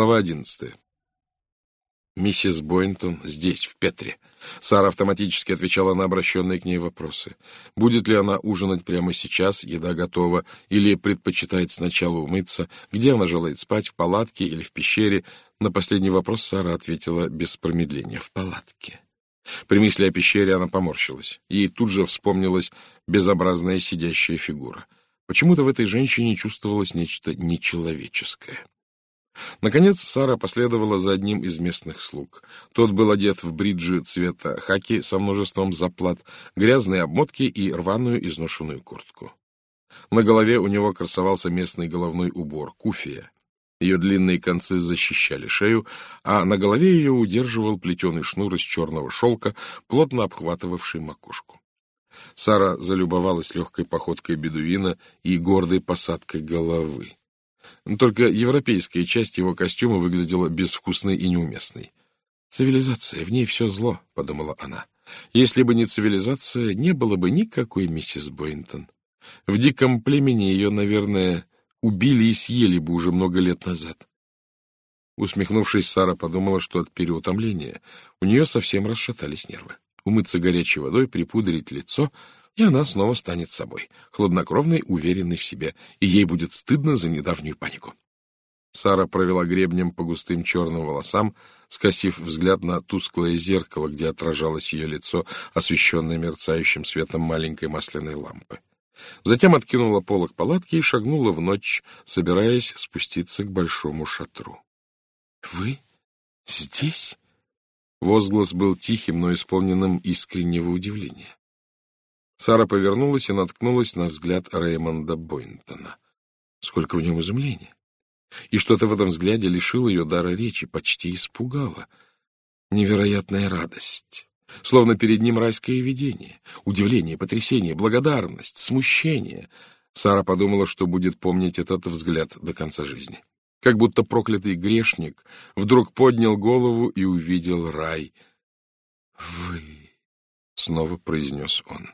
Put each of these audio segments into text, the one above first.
Глава 11. Миссис Бойнтон здесь, в Петре. Сара автоматически отвечала на обращенные к ней вопросы. Будет ли она ужинать прямо сейчас, еда готова, или предпочитает сначала умыться, где она желает спать, в палатке или в пещере. На последний вопрос Сара ответила без промедления: в палатке. При мысли о пещере она поморщилась, и тут же вспомнилась безобразная сидящая фигура. Почему-то в этой женщине чувствовалось нечто нечеловеческое. Наконец Сара последовала за одним из местных слуг. Тот был одет в бриджи цвета хаки со множеством заплат, грязные обмотки и рваную изношенную куртку. На голове у него красовался местный головной убор — куфия. Ее длинные концы защищали шею, а на голове ее удерживал плетеный шнур из черного шелка, плотно обхватывавший макушку. Сара залюбовалась легкой походкой бедуина и гордой посадкой головы. Только европейская часть его костюма выглядела безвкусной и неуместной. «Цивилизация, в ней все зло», — подумала она. «Если бы не цивилизация, не было бы никакой миссис Бойнтон. В диком племени ее, наверное, убили и съели бы уже много лет назад». Усмехнувшись, Сара подумала, что от переутомления у нее совсем расшатались нервы. Умыться горячей водой, припудрить лицо — и она снова станет собой, хладнокровной, уверенной в себе, и ей будет стыдно за недавнюю панику. Сара провела гребнем по густым черным волосам, скосив взгляд на тусклое зеркало, где отражалось ее лицо, освещенное мерцающим светом маленькой масляной лампы. Затем откинула полог палатки и шагнула в ночь, собираясь спуститься к большому шатру. — Вы здесь? Возглас был тихим, но исполненным искреннего удивления. Сара повернулась и наткнулась на взгляд Реймонда Бойнтона. Сколько в нем изумления! И что-то в этом взгляде лишило ее дара речи, почти испугало. Невероятная радость, словно перед ним райское видение, удивление, потрясение, благодарность, смущение. Сара подумала, что будет помнить этот взгляд до конца жизни. Как будто проклятый грешник вдруг поднял голову и увидел рай. «Вы!» — снова произнес он.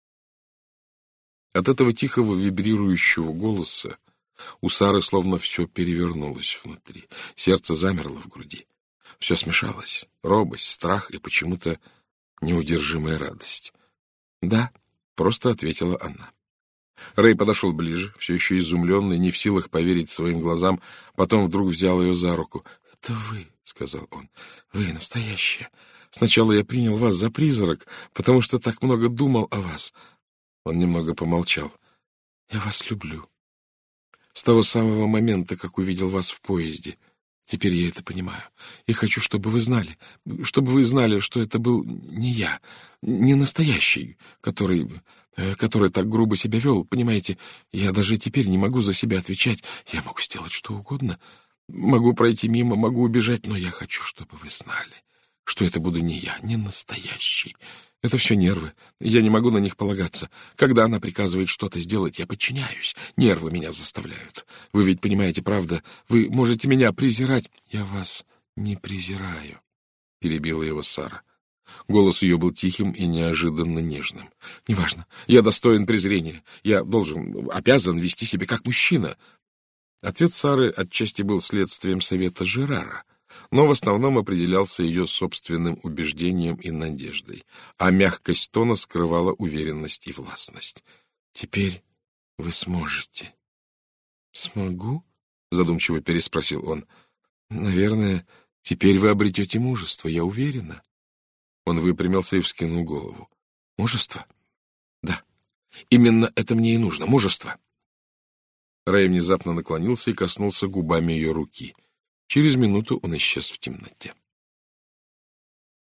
От этого тихого вибрирующего голоса у Сары словно все перевернулось внутри. Сердце замерло в груди. Все смешалось. Робость, страх и почему-то неудержимая радость. «Да», — просто ответила она. Рэй подошел ближе, все еще изумленный, не в силах поверить своим глазам, потом вдруг взял ее за руку. «Это вы», — сказал он, — «вы настоящая. Сначала я принял вас за призрак, потому что так много думал о вас». Он немного помолчал. «Я вас люблю. С того самого момента, как увидел вас в поезде. Теперь я это понимаю. И хочу, чтобы вы знали, что это был не я, не настоящий, который так грубо себя вел. Понимаете, я даже теперь не могу за себя отвечать. Я могу сделать что угодно. Могу пройти мимо, могу убежать, но я хочу, чтобы вы знали, что это буду не я, не настоящий. Это все нервы. Я не могу на них полагаться. Когда она приказывает что-то сделать, я подчиняюсь. Нервы меня заставляют. Вы ведь понимаете, правда? Вы можете меня презирать. Я вас не презираю, — перебила его Сара. Голос ее был тихим и неожиданно нежным. Неважно. Я достоин презрения. Я обязан вести себя как мужчина. Ответ Сары отчасти был следствием совета Жерара, но в основном определялся ее собственным убеждением и надеждой, а мягкость тона скрывала уверенность и властность. «Теперь вы сможете». «Смогу?» — задумчиво переспросил он. «Наверное, теперь вы обретете мужество, я уверена». Он выпрямился и вскинул голову. «Мужество? Да, именно это мне и нужно, мужество». Рэй внезапно наклонился и коснулся губами ее руки. Через минуту он исчез в темноте.